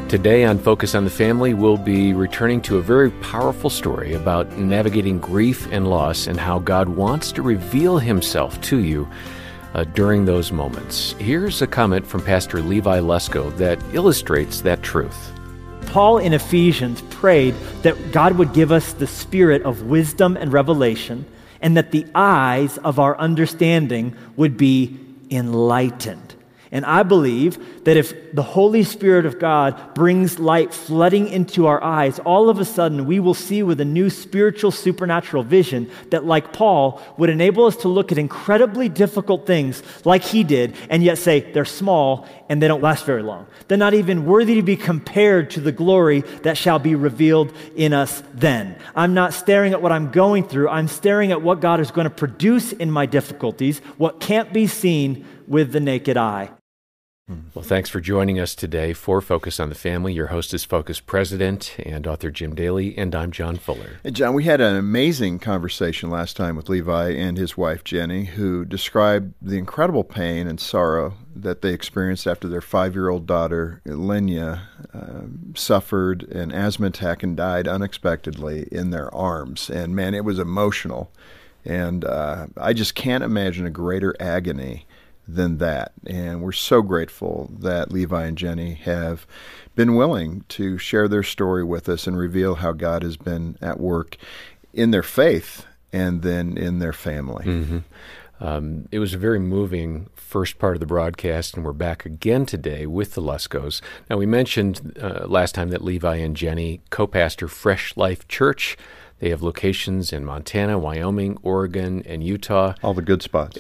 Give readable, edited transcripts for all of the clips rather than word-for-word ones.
Today on Focus on the Family, we'll be returning to a very powerful story about navigating grief and loss and how God wants to reveal himself to you during those moments. Here's a comment from Pastor Levi Lesko that illustrates that truth. Paul in Ephesians prayed that God would give us the spirit of wisdom and revelation, and that the eyes of our understanding would be enlightened. And I believe that if the Holy Spirit of God brings light flooding into our eyes, all of a sudden we will see with a new spiritual, supernatural vision that, like Paul, would enable us to look at incredibly difficult things like he did, and yet say they're small and they don't last very long. They're not even worthy to be compared to the glory that shall be revealed in us then. I'm not staring at what I'm going through. I'm staring at what God is going to produce in my difficulties, what can't be seen with the naked eye. Well, thanks for joining us today for Focus on the Family. Your host is Focus President and author Jim Daly, and I'm John Fuller. Hey, John, we had an amazing conversation last time with Levi and his wife, Jenny, who described the incredible pain and sorrow that they experienced after their 5-year-old daughter, Lenya, suffered an asthma attack and died unexpectedly in their arms. And, man, it was emotional. And I just can't imagine a greater agony than that. And we're so grateful that Levi and Jenny have been willing to share their story with us and reveal how God has been at work in their faith and then in their family. Mm-hmm. It was a very moving first part of the broadcast, and we're back again today with the Leskos. Now, we mentioned last time that Levi and Jenny co-pastor Fresh Life Church. They have locations in Montana, Wyoming, Oregon, and Utah. All the good spots.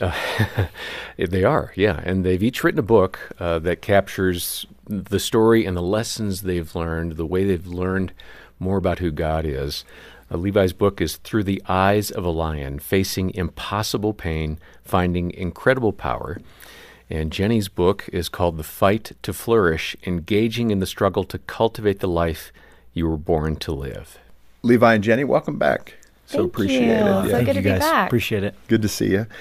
They are, yeah. And they've each written a book that captures the story and the lessons they've learned, the way they've learned more about who God is. Levi's book is Through the Eyes of a Lion, Facing Impossible Pain, Finding Incredible Power. And Jenny's book is called The Fight to Flourish, Engaging in the Struggle to Cultivate the Life You Were Born to Live. Levi and Jenny, welcome back. So appreciate it. Yeah. So Thank good you to be guys. back. Appreciate it. Good to see you.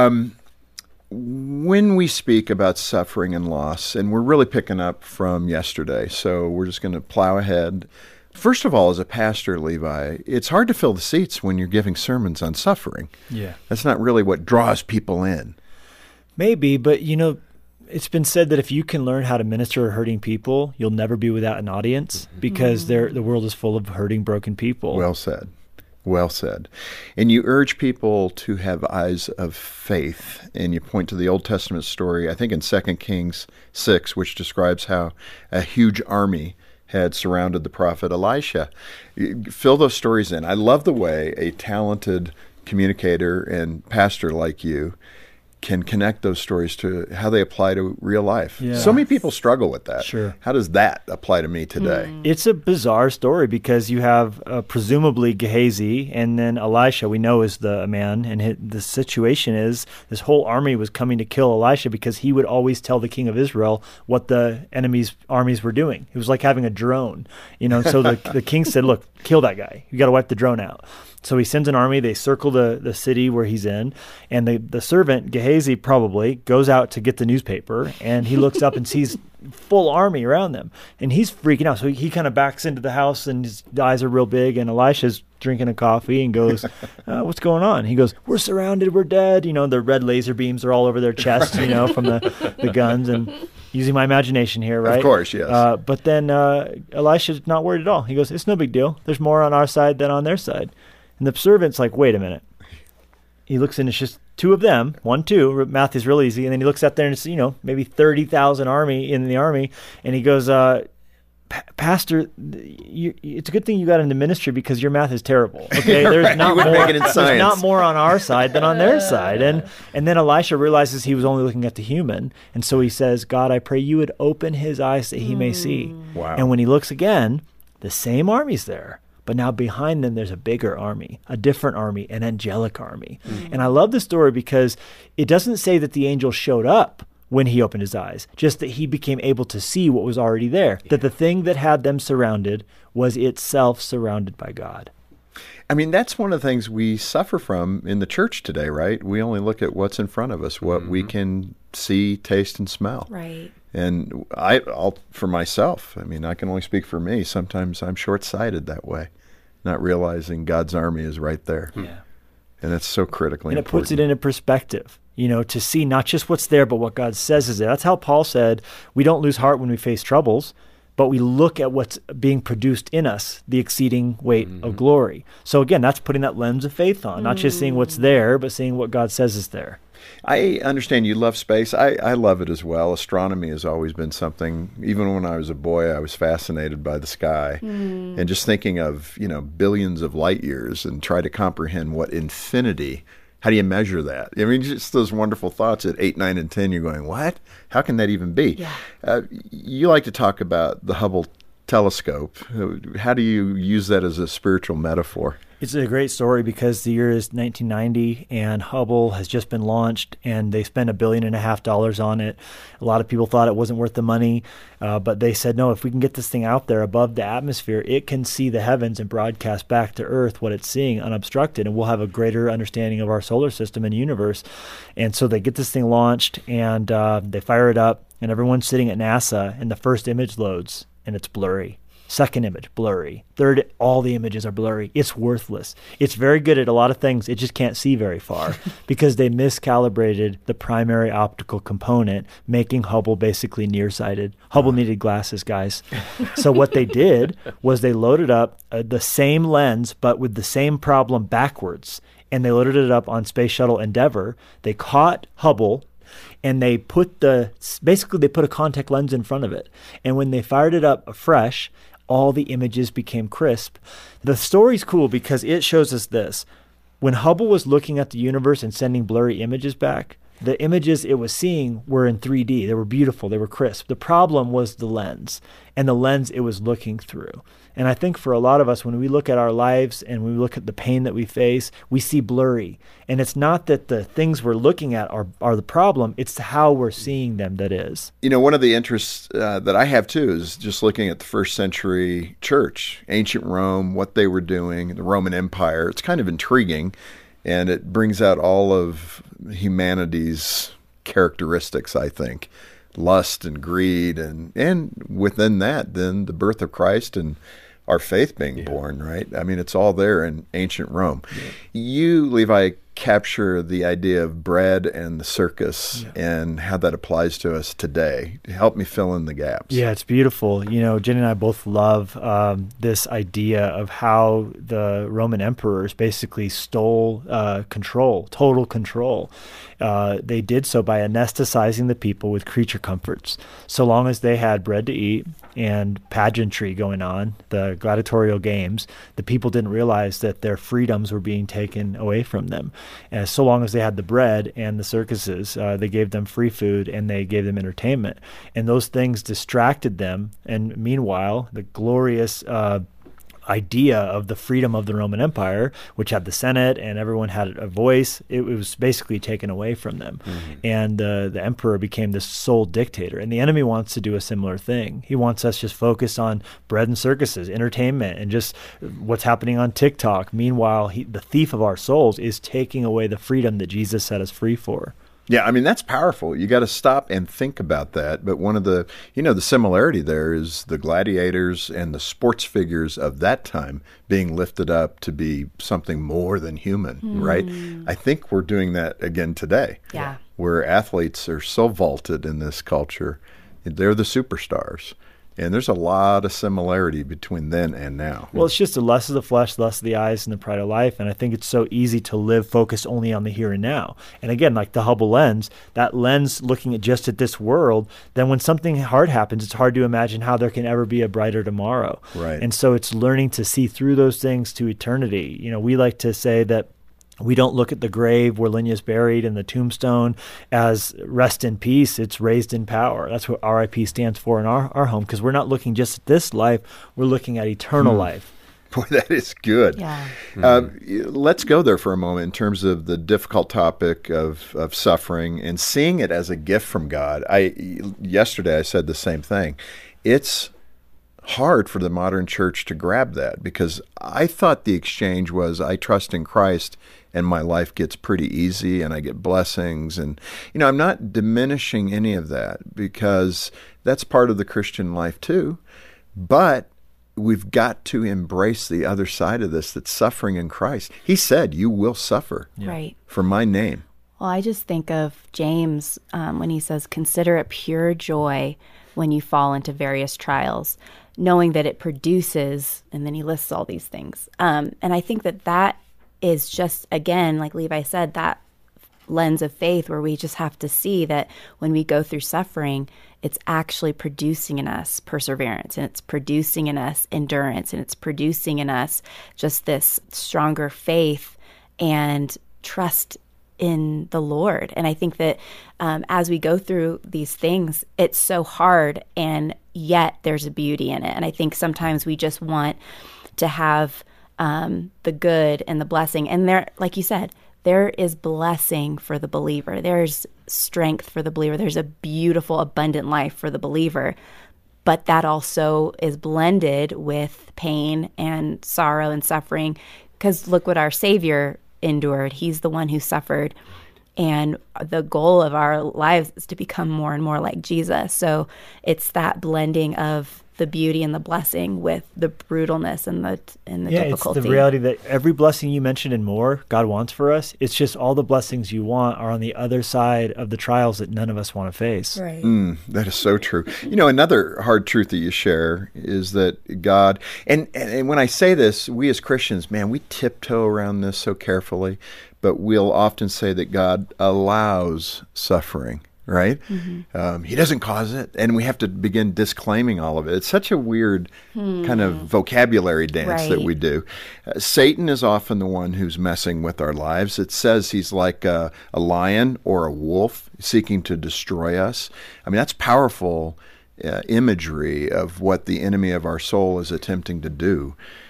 When we speak about suffering and loss, and we're really picking up from yesterday, so we're just going to plow ahead. First of all, as a pastor, Levi, it's hard to fill the seats when you're giving sermons on suffering. Yeah. That's not really what draws people in. Maybe, but it's been said that if you can learn how to minister to hurting people, you'll never be without an audience because the world is full of hurting, broken people. Well said. Well said. And you urge people to have eyes of faith, and you point to the Old Testament story, I think in 2 Kings 6, which describes how a huge army had surrounded the prophet Elisha. Fill those stories in. I love the way a talented communicator and pastor like you can connect those stories to how they apply to real life. Yeah. So many people struggle with that. Sure. How does that apply to me today? It's a bizarre story because you have presumably Gehazi, and then Elisha, we know, is the man. And the situation is this whole army was coming to kill Elisha because he would always tell the king of Israel what the enemy's armies were doing. It was like having a drone. So the king said, look, kill that guy. You got to wipe the drone out. So he sends an army, they circle the city where he's in, and the servant, Gehazi probably, goes out to get the newspaper, and he looks up and sees full army around them, and he's freaking out. So he kind of backs into the house, and his eyes are real big, and Elisha's drinking a coffee and goes, what's going on? He goes, we're surrounded, we're dead. The red laser beams are all over their chest, from the guns, and using my imagination here, right? Of course, yes. But then Elisha's not worried at all. He goes, it's no big deal. There's more on our side than on their side. And the servant's like, wait a minute. He looks in, it's just two of them, 1, 2, math is real easy. And then he looks out there and it's, maybe 30,000 army in the army. And he goes, Pastor, it's a good thing you got into ministry because your math is terrible. Okay, there's not more on our side than on their side. And then Elisha realizes he was only looking at the human. And so he says, God, I pray you would open his eyes that he may see. Wow. And when he looks again, the same army's there. But now behind them, there's a bigger army, a different army, an angelic army. And I love the story because it doesn't say that the angel showed up when he opened his eyes, just that he became able to see what was already there, that the thing that had them surrounded was itself surrounded by God. I mean, that's one of the things we suffer from in the church today, right? We only look at what's in front of us, what we can see, taste, and smell. Right. And I'll for myself, I mean, I can only speak for me. Sometimes I'm short-sighted that way, not realizing God's army is right there. Yeah. And it's so critically and important. it puts it into perspective, to see not just what's there, but what God says is there. That's how Paul said, we don't lose heart when we face troubles, but we look at what's being produced in us, the exceeding weight of glory. So again, that's putting that lens of faith on, not just seeing what's there, but seeing what God says is there. I understand you love space. I love it as well. Astronomy has always been something, even when I was a boy, I was fascinated by the sky. And just thinking of, billions of light years and try to comprehend what infinity, how do you measure that? I mean, just those wonderful thoughts at 8, 9, and 10, you're going, what? How can that even be? Yeah. You like to talk about the Hubble telescope. How do you use that as a spiritual metaphor? It's a great story because the year is 1990 and Hubble has just been launched and they spent $1.5 billion on it. A lot of people thought it wasn't worth the money, but they said, no, if we can get this thing out there above the atmosphere, it can see the heavens and broadcast back to Earth what it's seeing unobstructed, and we'll have a greater understanding of our solar system and universe. And so they get this thing launched and they fire it up, and everyone's sitting at NASA, and the first image loads and it's blurry. Second image, blurry. Third, all the images are blurry. It's worthless. It's very good at a lot of things. It just can't see very far because they miscalibrated the primary optical component, making Hubble basically nearsighted. Hubble needed glasses, guys. So what they did was they loaded up the same lens, but with the same problem backwards. And they loaded it up on Space Shuttle Endeavour. They caught Hubble, and they put a contact lens in front of it. And when they fired it up afresh, all the images became crisp. The story's cool because it shows us this. When Hubble was looking at the universe and sending blurry images back, the images it was seeing were in 3D. They were beautiful. They were crisp. The problem was the lens and the lens it was looking through. And I think for a lot of us, when we look at our lives and we look at the pain that we face, we see blurry. And it's not that the things we're looking at are the problem. It's how we're seeing them that is. One of the interests that I have, too, is just looking at the first century church, ancient Rome, what they were doing, the Roman Empire. It's kind of intriguing, and it brings out all of humanity's characteristics, I think. Lust and greed, and within that, then the birth of Christ and our faith being born, right? I mean, it's all there in ancient Rome. Yeah. You, Levi, capture the idea of bread and the circus and how that applies to us today. Help me fill in the gaps. Yeah, it's beautiful. Jenny and I both love this idea of how the Roman emperors basically stole control, total control. They did so by anesthetizing the people with creature comforts. So long as they had bread to eat and pageantry going on, the gladiatorial games, the people didn't realize that their freedoms were being taken away from them. And so long as they had the bread and the circuses, they gave them free food and they gave them entertainment. And those things distracted them. And meanwhile, the glorious idea of the freedom of the Roman Empire, which had the Senate and everyone had a voice, it was basically taken away from them. And the emperor became this sole dictator. And the enemy wants to do a similar thing. He wants us just focused on bread and circuses, entertainment, and just what's happening on TikTok. Meanwhile, the thief of our souls is taking away the freedom that Jesus set us free for. Yeah, I mean, that's powerful. You got to stop and think about that. But one of the, the similarity there is the gladiators and the sports figures of that time being lifted up to be something more than human, right? I think we're doing that again today. Yeah. Where athletes are so vaulted in this culture. They're the superstars. And there's a lot of similarity between then and now. Well, it's just the lust of the flesh, the lust of the eyes, and the pride of life. And I think it's so easy to live focused only on the here and now. And again, like the Hubble lens, that lens looking at just at this world, then when something hard happens, it's hard to imagine how there can ever be a brighter tomorrow. Right. And so it's learning to see through those things to eternity. We like to say that we don't look at the grave where Linya's buried and the tombstone as rest in peace. It's raised in power. That's what RIP stands for in our home, because we're not looking just at this life. We're looking at eternal life. Boy, that is good. Yeah. Let's go there for a moment in terms of the difficult topic of suffering and seeing it as a gift from God. Yesterday I said the same thing. It's hard for the modern church to grab that because I thought the exchange was I trust in Christ and my life gets pretty easy and I get blessings. And, I'm not diminishing any of that, because that's part of the Christian life too. But we've got to embrace the other side of this, that's suffering in Christ. He said, you will suffer Right. for my name. Well, I just think of James when he says, consider it pure joy when you fall into various trials, knowing that it produces, and then he lists all these things. And I think that is just, again, like Levi said, that lens of faith where we just have to see that when we go through suffering, it's actually producing in us perseverance, and it's producing in us endurance, and it's producing in us just this stronger faith and trust in the Lord. And I think that as we go through these things, it's so hard, and yet there's a beauty in it. And I think sometimes we just want to have the good and the blessing. And there, like you said, there is blessing for the believer. There's strength for the believer. There's a beautiful, abundant life for the believer. But that also is blended with pain and sorrow and suffering. Because look what our Savior endured. He's the one who suffered. And the goal of our lives is to become more and more like Jesus. So it's that blending of the beauty and the blessing with the brutalness and the difficulty. It's the reality that every blessing you mentioned and more God wants for us. It's just all the blessings you want are on the other side of the trials that none of us want to face. Right. That is so true. Another hard truth that you share is that God, and when I say this, we as Christians, man, we tiptoe around this so carefully, but we'll often say that God allows suffering. Right? Mm-hmm. He doesn't cause it. And we have to begin disclaiming all of it. It's such a weird kind of vocabulary dance that we do. Satan is often the one who's messing with our lives. It says he's like a lion or a wolf seeking to destroy us. I mean, that's powerful imagery of what the enemy of our soul is attempting to do.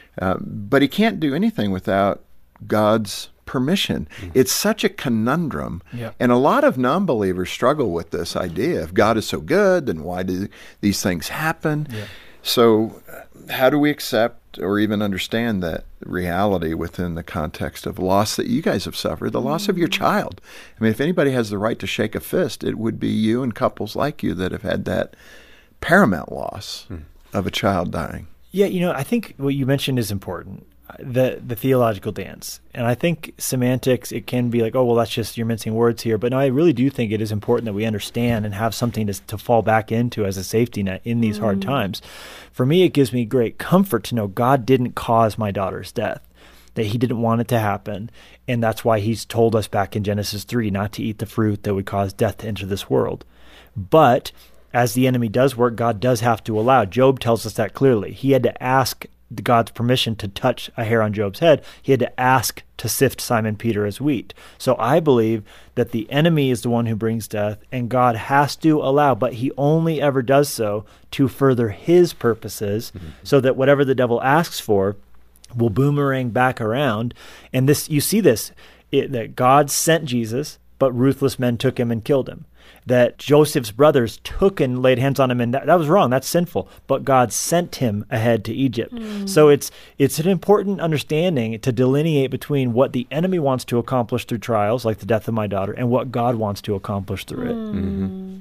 But he can't do anything without God's permission. It's such a conundrum. Yep. And a lot of non-believers struggle with this idea. If God is so good, then why do these things happen? Yep. So how do we accept or even understand that reality within the context of loss that you guys have suffered, the loss of your child? I mean, if anybody has the right to shake a fist, it would be you and couples like you that have had that paramount loss of a child dying. Yeah, I think what you mentioned is important. The theological dance. And I think semantics, it can be like, oh, well, that's just, you're mincing words here. But no, I really do think it is important that we understand and have something to fall back into as a safety net in these hard times. For me, it gives me great comfort to know God didn't cause my daughter's death, that he didn't want it to happen. And that's why he's told us back in Genesis 3 not to eat the fruit that would cause death to enter this world. But as the enemy does work, God does have to allow. Job tells us that clearly. He had to ask God's permission to touch a hair on Job's head. He had to ask to sift Simon Peter as wheat. So I believe that the enemy is the one who brings death, and God has to allow, but he only ever does so to further his purposes, so that whatever the devil asks for will boomerang back around. And this, you see this, that God sent Jesus, but ruthless men took him and killed him. That Joseph's brothers took and laid hands on him, and that was wrong. That's sinful. But God sent him ahead to Egypt. So it's an important understanding to delineate between what the enemy wants to accomplish through trials, like the death of my daughter, and what God wants to accomplish through it.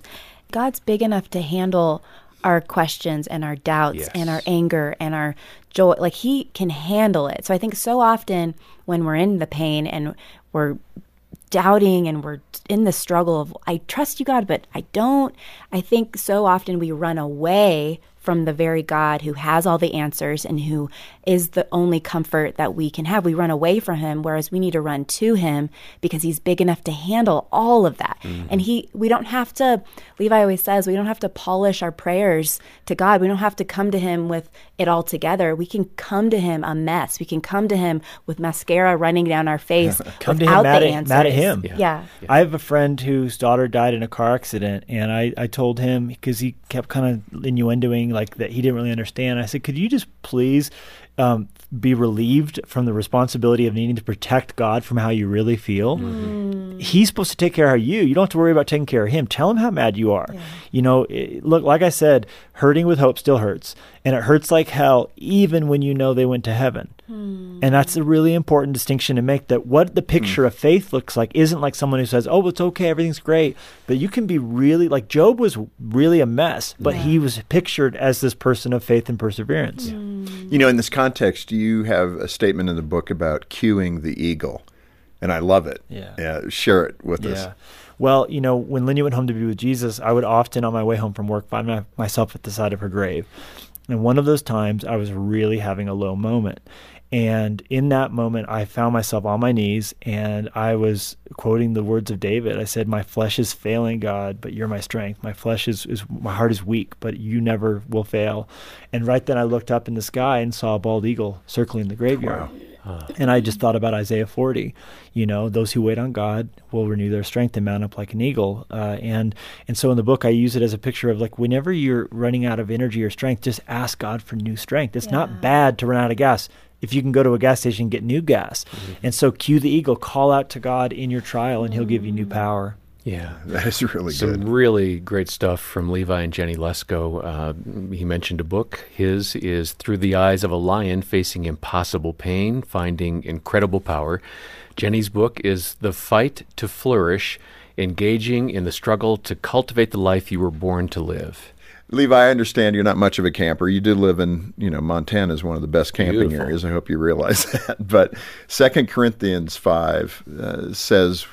God's big enough to handle our questions and our doubts and our anger and our joy. Like, he can handle it. So I think so often when we're in the pain and we're doubting and we're in the struggle of, I trust you, God, but I don't. I think so often we run away from the very God who has all the answers and who is the only comfort that we can have. We run away from him, whereas we need to run to him because he's big enough to handle all of that. And we don't have to, Levi always says, we don't have to polish our prayers to God. We don't have to come to him with it all together. We can come to him a mess. We can come to him with mascara running down our face Come to without him the answers. mad at him. Yeah. I have a friend whose daughter died in a car accident, and I told him, because he kept kind of innuendoing like that he didn't really understand. I said, could you just please be relieved from the responsibility of needing to protect God from how you really feel. He's supposed to take care of you. You don't have to worry about taking care of him. Tell him how mad you are. Look, like I said, hurting with hope still hurts. And it hurts like hell, even when you know they went to heaven. And that's a really important distinction to make, that what the picture of faith looks like isn't like someone who says, oh, it's okay, everything's great. But you can be really, like Job was really a mess, but he was pictured as this person of faith and perseverance. You know, in this context, you have a statement in the book about cueing the eagle, and I love it. Share it with us. Well, when Linya went home to be with Jesus, I would often, on my way home from work, find myself at the side of her grave. And one of those times, I was really having a low moment. And in that moment, I found myself on my knees, and I was quoting the words of David. I said, my flesh is failing, God, but you're my strength. My flesh my heart is weak, but you never will fail. And right then I looked up in the sky and saw a bald eagle circling the graveyard. Wow. And I just thought about Isaiah 40. Those who wait on God will renew their strength and mount up like an eagle. And so in the book, I use it as a picture of, like, whenever you're running out of energy or strength, just ask God for new strength. It's not bad to run out of gas if you can go to a gas station and get new gas. And so cue the eagle, call out to God in your trial, and he'll give you new power. Yeah, that is really good. Some really great stuff from Levi and Jenny Lesko. He mentioned a book. His is Through the Eyes of a Lion, Facing Impossible Pain, Finding Incredible Power. Jenny's book is The Fight to Flourish, Engaging in the Struggle to Cultivate the Life You Were Born to Live. Levi, I understand you're not much of a camper. You do live in, Montana is one of the best camping areas. I hope you realize that. But 2 Corinthians 5 says,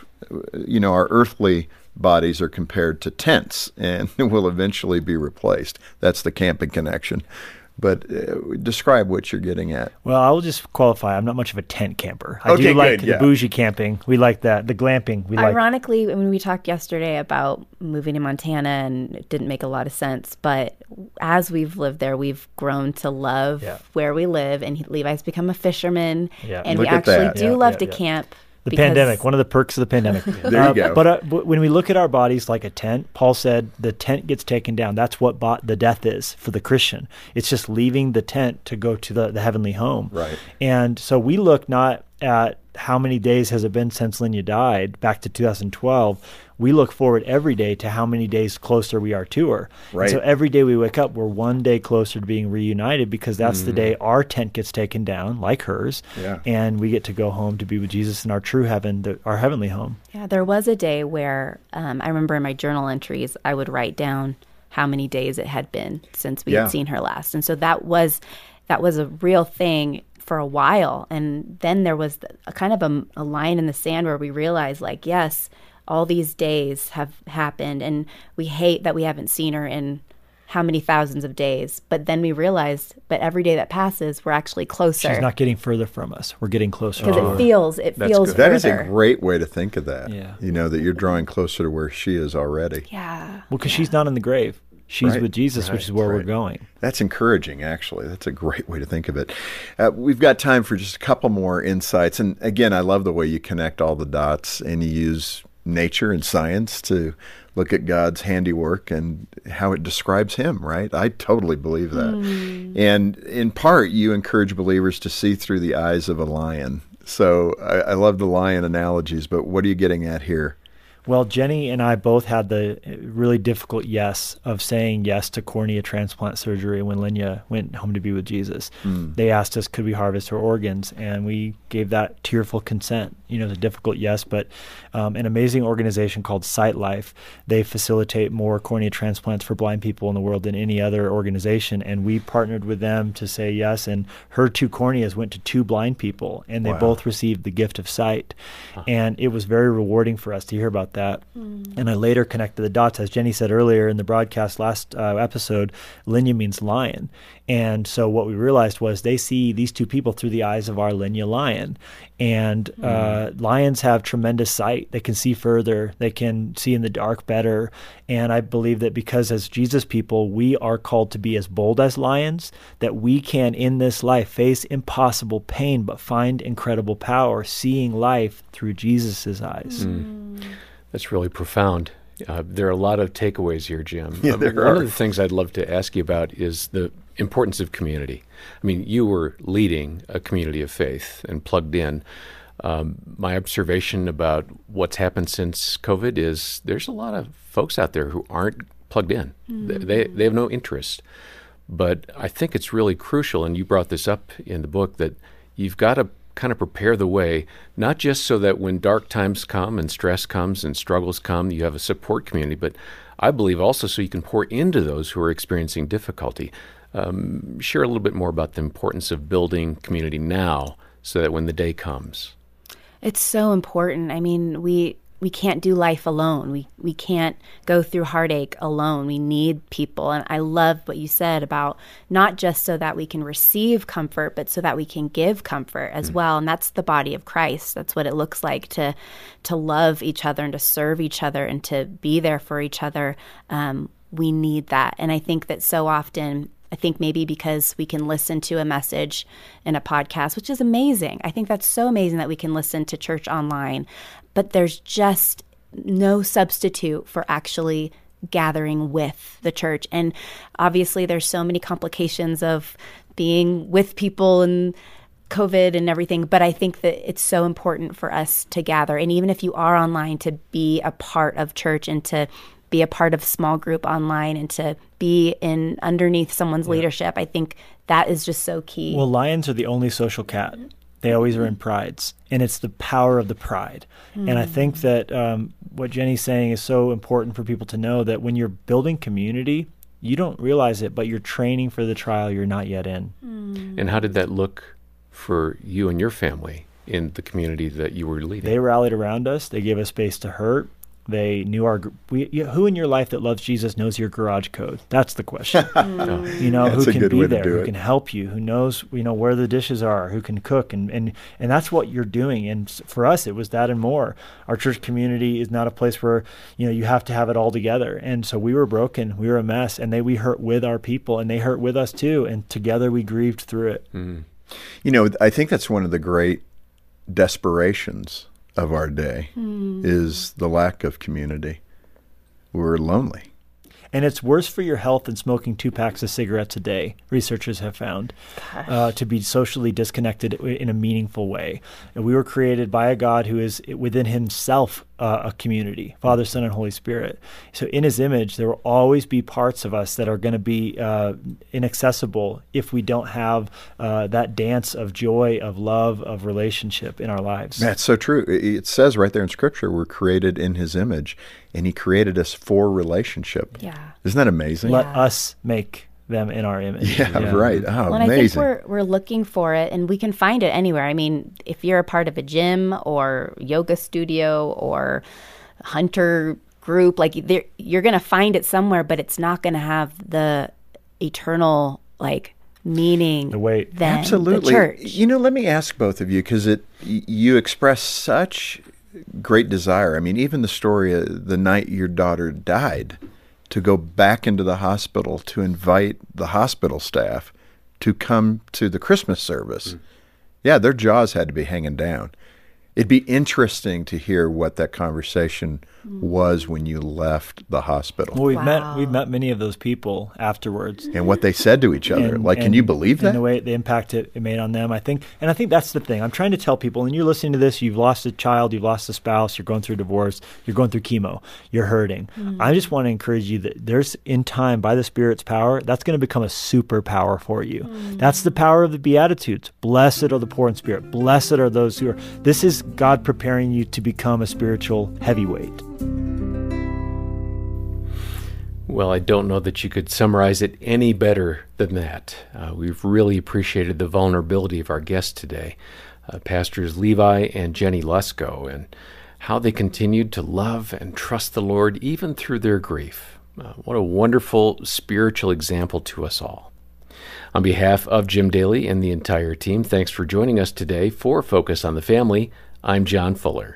our earthly bodies are compared to tents and will eventually be replaced. That's the camping connection. But describe what you're getting at. Well, I will just qualify. I'm not much of a tent camper. I do like the bougie camping. We like that. The glamping. Ironically, when we talked yesterday about moving to Montana, and it didn't make a lot of sense, but as we've lived there, we've grown to love where we live. And Levi's become a fisherman. And Look we actually do love to camp. camp. The pandemic, one of the perks of the pandemic. There you go. But when we look at our bodies like a tent, Paul said the tent gets taken down. That's what the death is for the Christian. It's just leaving the tent to go to the heavenly home. Right. And so we look not at how many days has it been since Linya died, back to 2012. We look forward every day to how many days closer we are to her. Right. And so every day we wake up, we're one day closer to being reunited, because that's the day our tent gets taken down, like hers, and we get to go home to be with Jesus in our true heaven, our heavenly home. Yeah, there was a day where I remember in my journal entries, I would write down how many days it had been since we had seen her last. And so that was a real thing for a while. And then there was a kind of a line in the sand where we realized, like, yes, all these days have happened, and we hate that we haven't seen her in how many thousands of days. But then we realized, but every day that passes, we're actually closer. She's not getting further from us. We're getting closer. Because it feels further. That is a great way to think of that. Yeah. That you're drawing closer to where she is already. Yeah. Well, because she's not in the grave. She's with Jesus, which is where we're going. That's encouraging, actually. That's a great way to think of it. We've got time for just a couple more insights. And again, I love the way you connect all the dots and you use nature and science to look at God's handiwork and how it describes him, right? I totally believe that. And in part, you encourage believers to see through the eyes of a lion. So I love the lion analogies, but what are you getting at here? Well, Jenny and I both had the really difficult yes of saying yes to cornea transplant surgery when Linya went home to be with Jesus. They asked us, could we harvest her organs? And we gave that tearful consent. It's a difficult yes, but an amazing organization called Sight Life, they facilitate more cornea transplants for blind people in the world than any other organization. And we partnered with them to say yes. And her 2 corneas went to 2 blind people, and they both received the gift of sight. And it was very rewarding for us to hear about that. And I later connected the dots. As Jenny said earlier in the broadcast last episode, Linya means lion. And so what we realized was they see these 2 people through the eyes of our Linya lion. And lions have tremendous sight. They can see further. They can see in the dark better. And I believe that because as Jesus people, we are called to be as bold as lions, that we can in this life face impossible pain, but find incredible power, seeing life through Jesus' eyes. That's really profound. There are a lot of takeaways here, Jim. Yeah, One of the things I'd love to ask you about is the importance of community. I mean, you were leading a community of faith and plugged in. My observation about what's happened since COVID is there's a lot of folks out there who aren't plugged in. They have no interest. But I think it's really crucial, and you brought this up in the book, that you've got to kind of prepare the way, not just so that when dark times come and stress comes and struggles come, you have a support community, but I believe also so you can pour into those who are experiencing difficulty. Share a little bit more about the importance of building community now so that when the day comes. It's so important. I mean, we can't do life alone. We can't go through heartache alone. We need people. And I love what you said about not just so that we can receive comfort, but so that we can give comfort as well. And that's the body of Christ. That's what it looks like to love each other and to serve each other and to be there for each other. We need that. And I think that so often, I think maybe because we can listen to a message in a podcast, which is amazing. I think that's so amazing that we can listen to church online. But there's just no substitute for actually gathering with the church. And obviously there's so many complications of being with people and COVID and everything. But I think that it's so important for us to gather. And even if you are online, to be a part of church and to be a part of small group online and to be in underneath someone's leadership. I think that is just so key. Well, lions are the only social cat. They always are in prides, and it's the power of the pride. And I think that what Jenny's saying is so important for people to know, that when you're building community, you don't realize it, but you're training for the trial you're not yet in. And how did that look for you and your family in the community that you were leading? They rallied around us. They gave us space to hurt. They knew who in your life that loves Jesus knows your garage code? That's the question. Who can be there, who can help you, who knows, where the dishes are, who can cook. And that's what you're doing. And for us, it was that and more. Our church community is not a place where, you have to have it all together. And so we were broken. We were a mess. And we hurt with our people, and they hurt with us too. And together we grieved through it. I think that's one of the great desperations of our day is the lack of community. We're lonely. And it's worse for your health than smoking 2 packs of cigarettes a day, researchers have found, to be socially disconnected in a meaningful way. And we were created by a God who is within himself a community, Father, Son, and Holy Spirit. So in his image, there will always be parts of us that are going to be inaccessible if we don't have that dance of joy, of love, of relationship in our lives. That's so true. It says right there in Scripture, we're created in his image, and he created us for relationship. Yeah. Isn't that amazing? Let us make them in our image. Yeah, right. Oh, well, amazing. I think we're looking for it, and we can find it anywhere. I mean, if you're a part of a gym or yoga studio or hunter group, you're going to find it somewhere, but it's not going to have the eternal meaning. The weight. Than Absolutely. The church. Let me ask both of you, because you express such great desire. I mean, even the story of the night your daughter died, to go back into the hospital to invite the hospital staff to come to the Christmas service. Yeah, their jaws had to be hanging down. It'd be interesting to hear what that conversation was when you left the hospital. Well, we've met many of those people afterwards, and what they said to each other. Can you believe that? And the way the impact it made on them, I think that's the thing. I'm trying to tell people, and you're listening to this, you've lost a child, you've lost a spouse, you're going through divorce, you're going through chemo, you're hurting. I just want to encourage you that there's, in time, by the Spirit's power, that's going to become a superpower for you. That's the power of the Beatitudes. Blessed are the poor in spirit. Blessed are those who are. This is God preparing you to become a spiritual heavyweight. Well, I don't know that you could summarize it any better than that. We've really appreciated the vulnerability of our guests today, Pastors Levi and Jenny Lusko, and how they continued to love and trust the Lord even through their grief. What a wonderful spiritual example to us all. On behalf of Jim Daly and the entire team, thanks for joining us today for Focus on the Family. I'm John Fuller.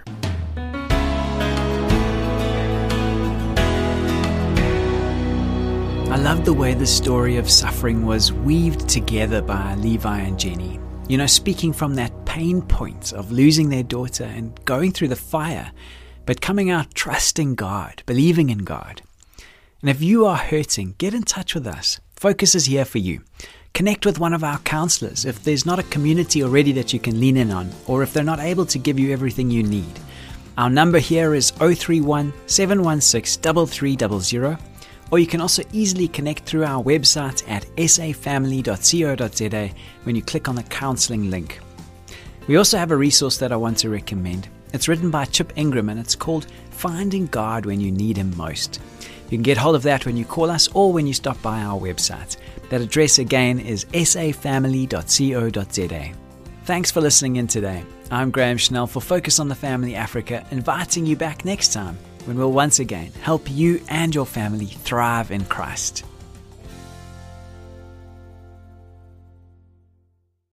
I love the way the story of suffering was weaved together by Levi and Jenny. Speaking from that pain point of losing their daughter and going through the fire, but coming out trusting God, believing in God. And if you are hurting, get in touch with us. Focus is here for you. Connect with one of our counselors if there's not a community already that you can lean in on, or if they're not able to give you everything you need. Our number here is 031 716 3300, or you can also easily connect through our website at safamily.co.za when you click on the counseling link. We also have a resource that I want to recommend. It's written by Chip Ingram and it's called Finding God When You Need Him Most. You can get hold of that when you call us or when you stop by our website. That address again is safamily.co.za. Thanks for listening in today. I'm Graham Schnell for Focus on the Family Africa, inviting you back next time when we'll once again help you and your family thrive in Christ.